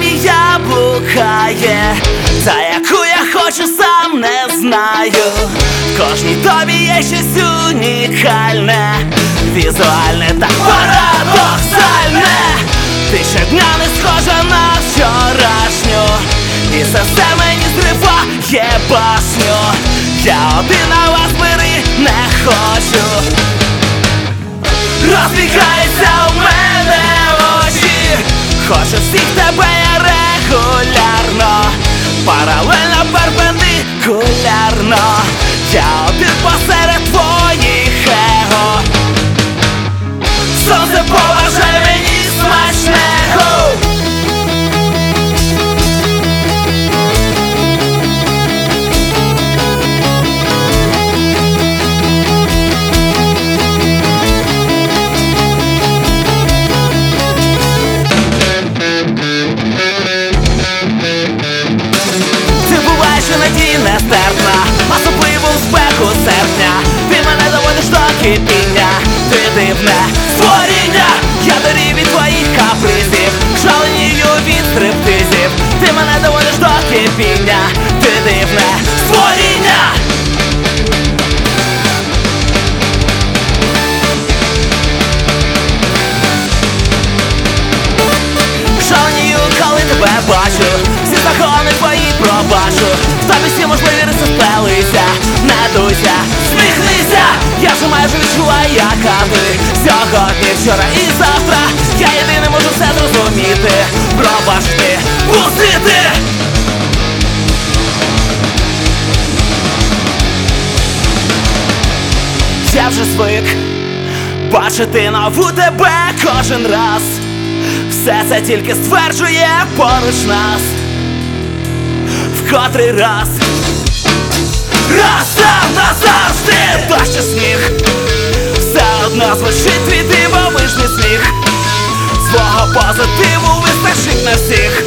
я блукає, та яку я хочу, сам не знаю. В кожній тобі є щось унікальне, візуальне та парадоксальне. Ти щодня не схожа на вчорашню, і серце мені зриває башню. Я один, а вас бери не хочу. Розбігаються у мене очі, хочу всіх тебе я регулярно, паралельно, перпендикулярно. Я один посеред твоїх его. Сонце поважає мені смачного. Нестерпна, особливо в спеку серпня. Ти мене доводиш до кипіння, ти дивне створіння. Я дорів від твоїх капризів, шаленію від стриптизів. Ти мене доводиш до кипіння, ти дивне створіння. Шаленію, коли тебе бачу, всі закони твої пробачу. В тобі всі можливі риси сплелися, не дуйся, сміхнися. Я вже майже відчуваю, яка ти сьогодні, вчора і завтра. Я єдиний можу все зрозуміти, пробачити, пустити. Я вже звик бачити нову тебе кожен раз. Все це тільки стверджує поруч нас. В котрий раз назавжди дощ і сніг, все одно звучить твій дивовижний сміх. Свого позитиву вистачить на всіх.